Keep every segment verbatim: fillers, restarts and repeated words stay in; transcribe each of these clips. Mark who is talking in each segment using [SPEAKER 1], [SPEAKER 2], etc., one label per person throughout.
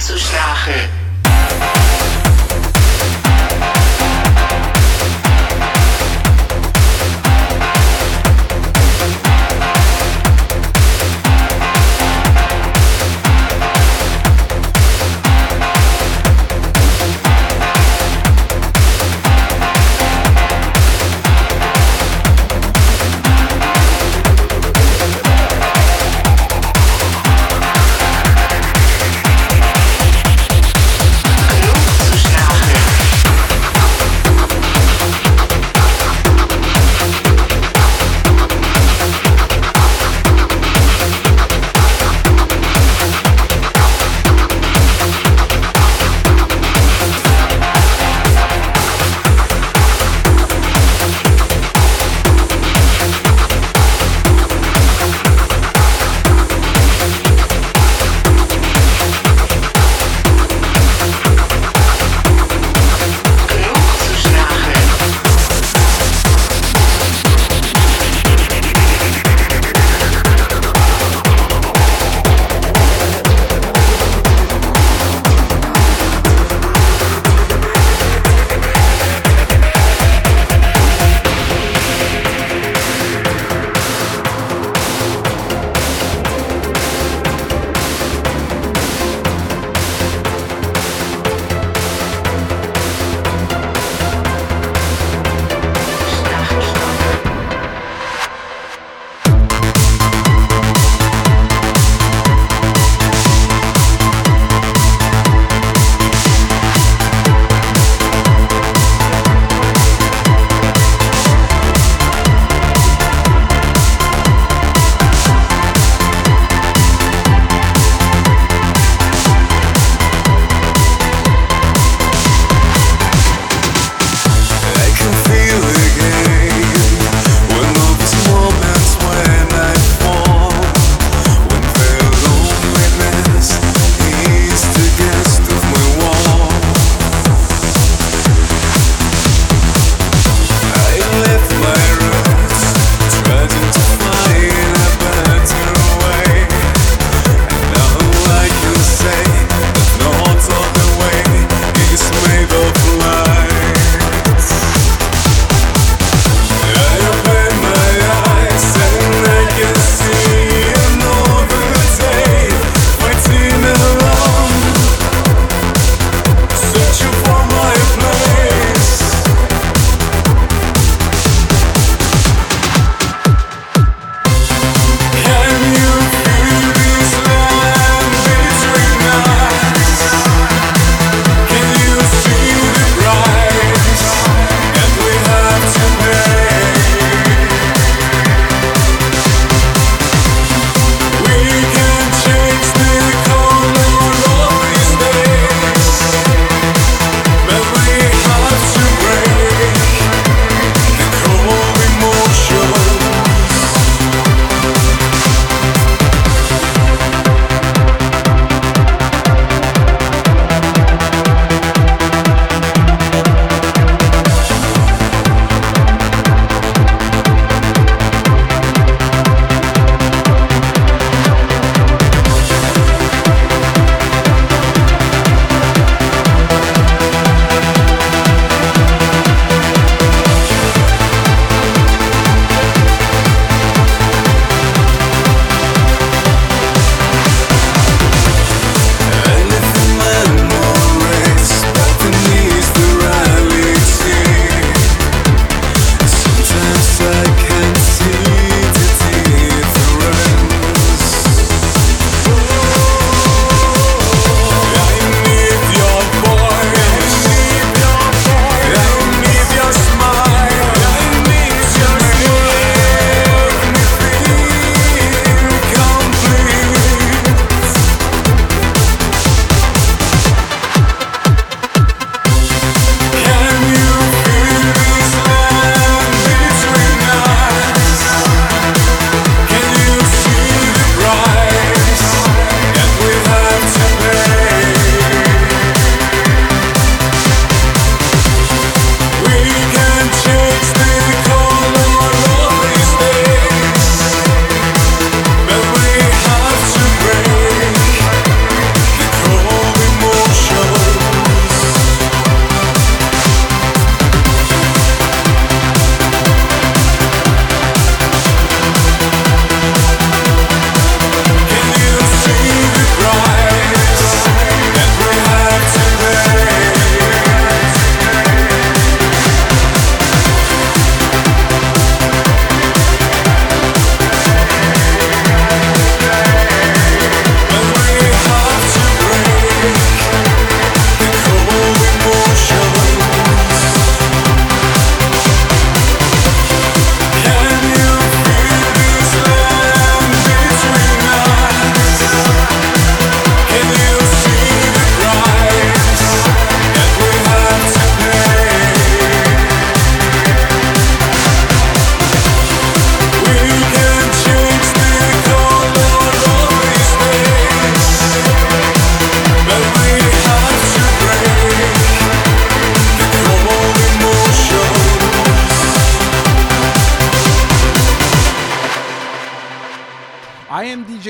[SPEAKER 1] Sprache.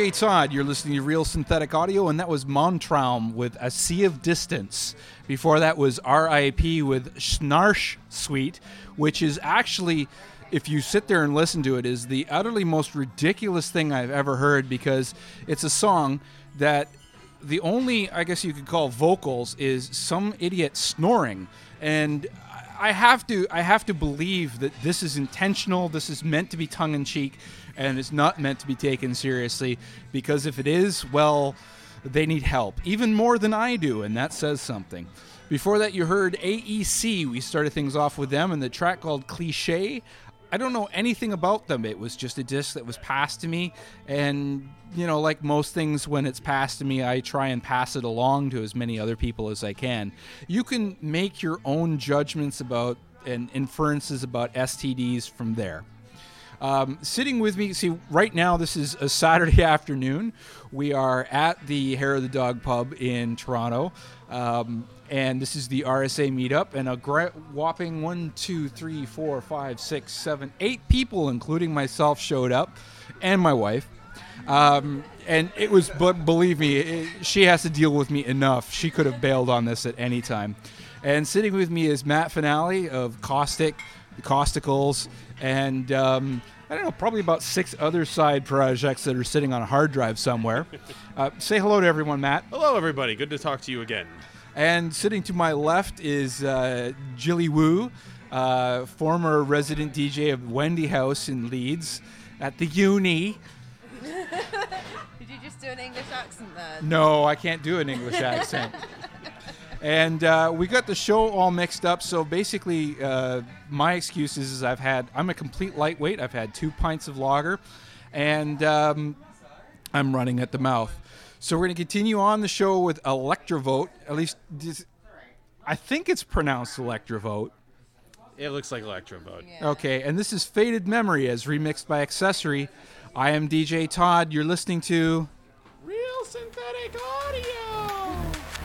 [SPEAKER 1] J Todd. You're listening to Real Synthetic Audio, and that was Montraum with A Sea of Distance. Before that was R I P with Schnarch Suite, which is actually, if you sit there and listen to it, is the utterly most ridiculous thing I've ever heard, because it's a song that the only, I guess you could call vocals, is some idiot snoring. And I have to I have to believe that this is intentional, this is meant to be tongue-in-cheek, and it's not meant to be taken seriously, because if it is, well, they need help, even more than I do, and that says something. Before that, you heard A E C. We started things off with them, and the track called Cliché. I don't know anything about them. It was just a disc that was passed to me, and, you know, like most things, when it's passed to me, I try and pass it along to as many other people as I can. You can make your own judgments about and inferences about S T Ds from there. Um, sitting with me, see, right now, this is a Saturday afternoon. We are at the Hair of the Dog pub in Toronto, um, and this is the R S A meetup, and a gra- whopping one, two, three, four, five, six, seven, eight people, including myself, showed up, and my wife. Um, and it was, but believe me, it, she has to deal with me enough. She could have bailed on this at any time. And sitting with me is Matt Finale of Caustic, the Causticals, and um, I don't know, probably about six other side projects that are sitting on a hard drive somewhere. Uh, say hello to everyone, Matt.
[SPEAKER 2] Hello, everybody. Good to talk to you again.
[SPEAKER 1] And sitting to my left is uh, Jilly Woo, uh, former resident D J of Wendy House in Leeds at the uni.
[SPEAKER 3] Did you just do an English accent there?
[SPEAKER 1] No, I can't do an English accent. And uh, we got the show all mixed up. So basically, uh, my excuse is, is I've had, I'm a complete lightweight. I've had two pints of lager, and um, I'm running at the mouth. So we're going to continue on the show with Electrovote. At least, this, I think it's pronounced Electrovote.
[SPEAKER 2] It looks like Electrovote.
[SPEAKER 3] Yeah.
[SPEAKER 1] Okay, and this is Faded Memory as remixed by Accessory. I am D J Todd. You're listening to
[SPEAKER 2] Real Synthetic Audio.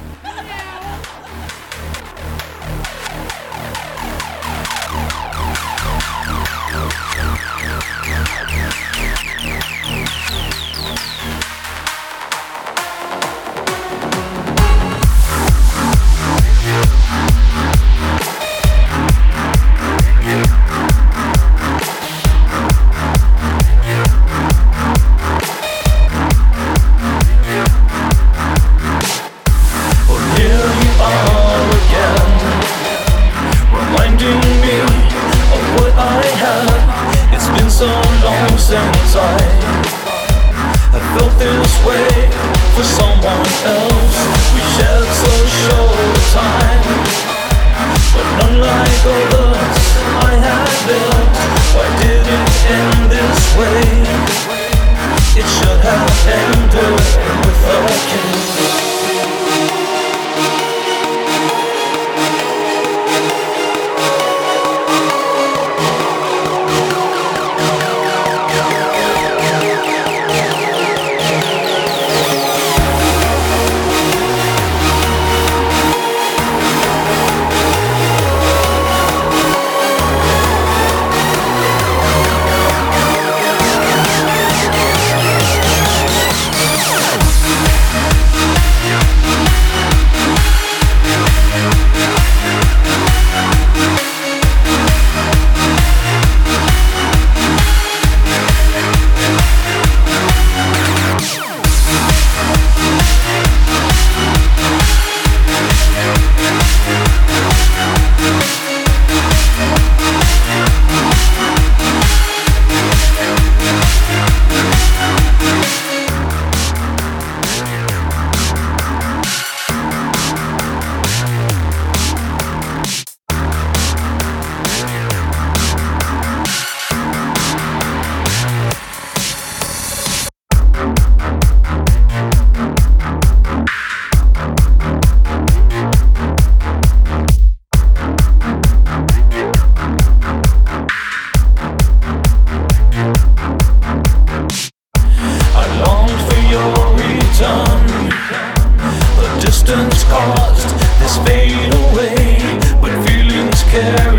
[SPEAKER 4] So long since I have felt this way for someone else. We shared so short a time, but unlike others I had built, why did it end this way? It should have ended with a kiss.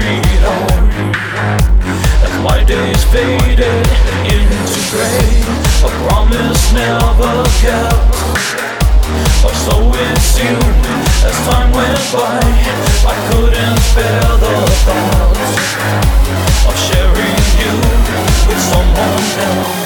[SPEAKER 4] Faded into gray. A promise never kept, or so it seemed as time went by. I couldn't bear the thought of sharing you with someone else.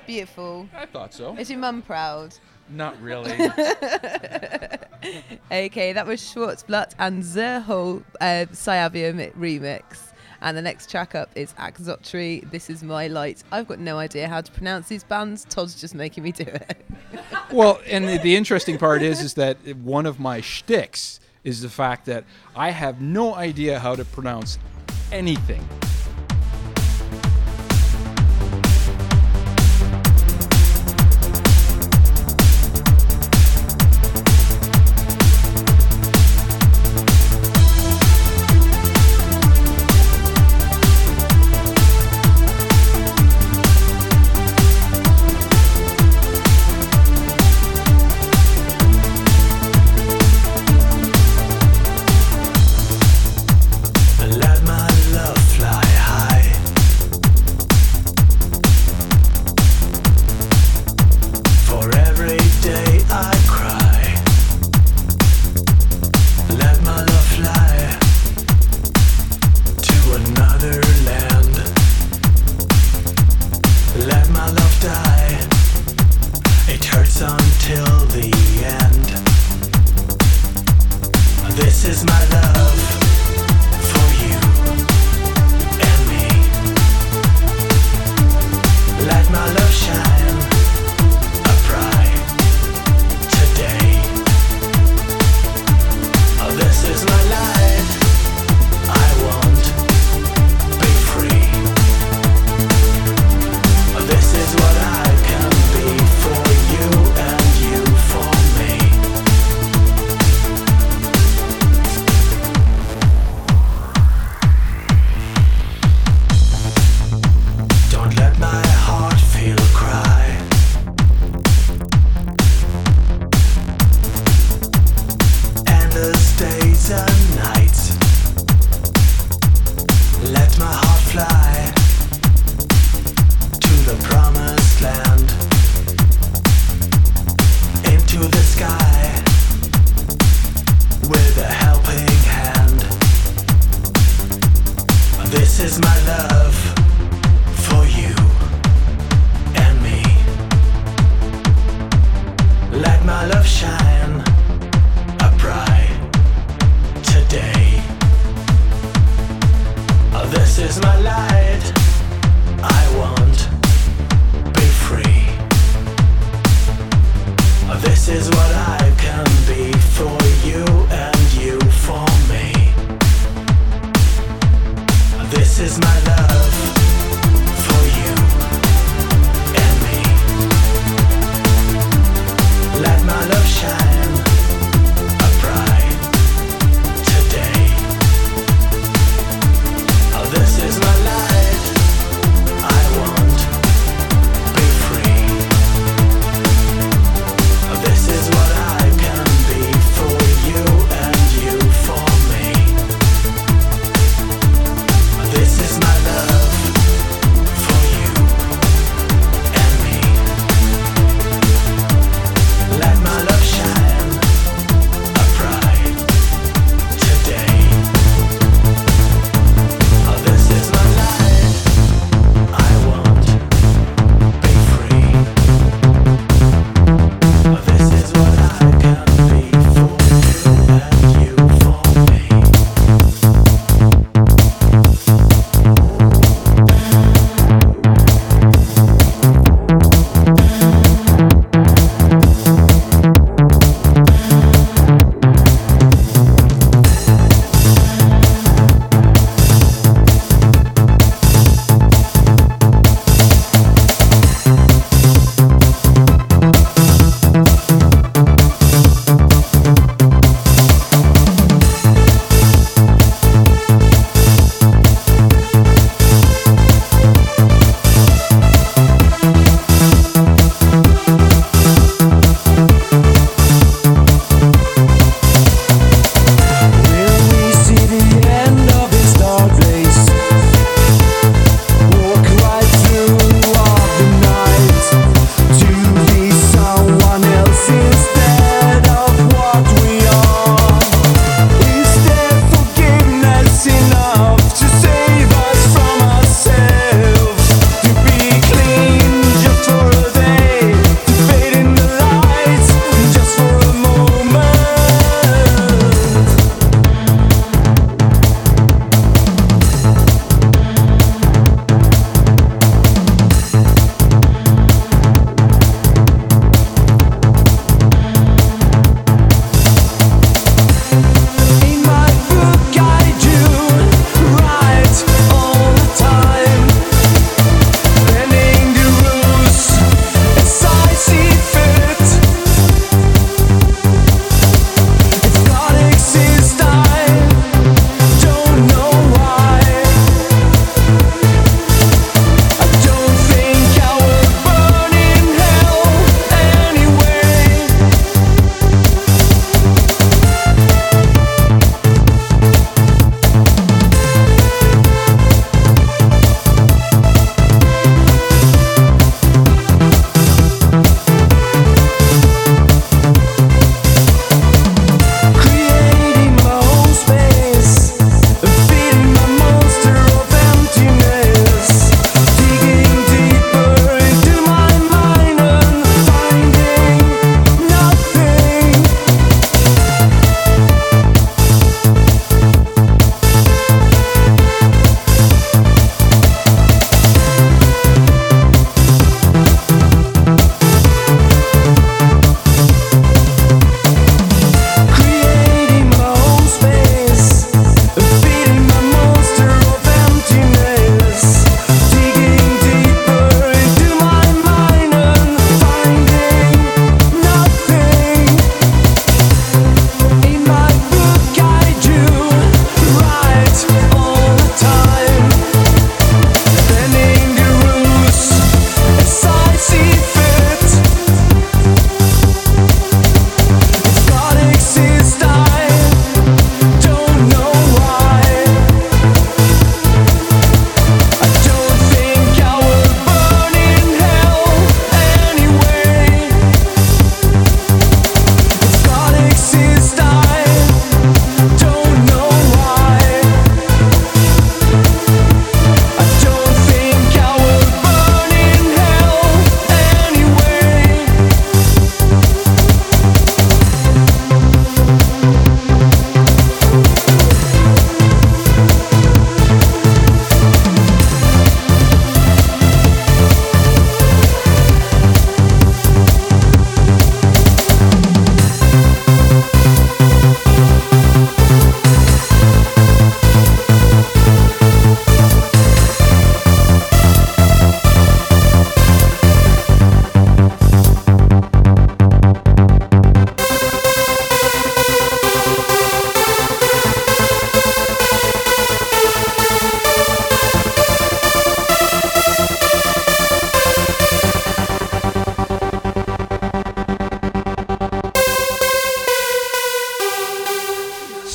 [SPEAKER 3] beautiful?
[SPEAKER 1] I thought so.
[SPEAKER 3] Is your mum proud?
[SPEAKER 1] Not really.
[SPEAKER 3] Okay, that was Schwarzblatt and Zerhol uh, Sayavia mi- remix. And the next track up is Axotri, This Is My Light. I've got no idea how to pronounce these bands. Todd's just making me do it.
[SPEAKER 1] Well, and the, the interesting part is, is that one of my shticks is the fact that I have no idea how to pronounce anything.
[SPEAKER 4] Let my love fly high. For every day I cry. Let my love fly to another land. Let my love die. It hurts until the end. This is my love for you and me. Let my love shine a bright today. Oh, this is my life. I won't be free. Oh, this is what I can be for you and you for me.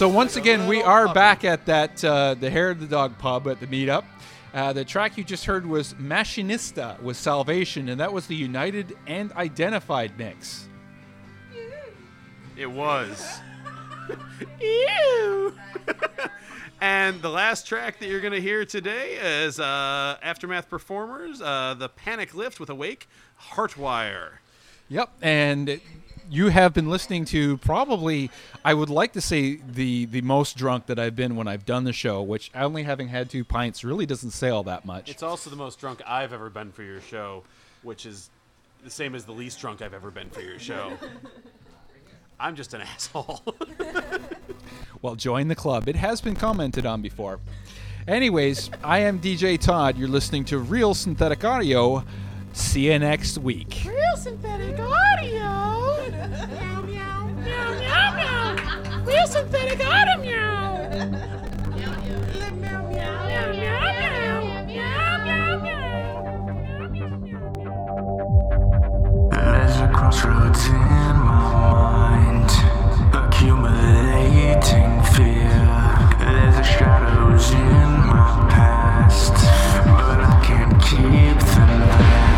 [SPEAKER 1] So once again, we are back at that uh, the Hair of the Dog pub at the meetup. Uh, the track you just heard was Machinista with Salvation, and that was the United and Identified mix.
[SPEAKER 2] It was. Ew. And the last track that you're going to hear today is uh, Aftermath Performers, uh, the Panic Lift with Awake, Heartwire.
[SPEAKER 1] Yep, and you have been listening to probably, I would like to say, the, the most drunk that I've been when I've done the show, which only having had two pints really doesn't say all that much.
[SPEAKER 2] It's also the most drunk I've ever been for your show, which is the same as the least drunk I've ever been for your show. I'm just an asshole.
[SPEAKER 1] Well, join the club. It has been commented on before. Anyways, I am D J Todd. You're listening to Real Synthetic Audio. See you next week.
[SPEAKER 5] Real Synthetic Audio. Meow, meow, meow, meow, meow. Real Synthetic Audio, meow. Meow, meow, meow, meow, meow, meow, meow, meow.
[SPEAKER 4] There's a crossroads in my mind, accumulating fear. There's a shadows in my past, but I can't keep them there.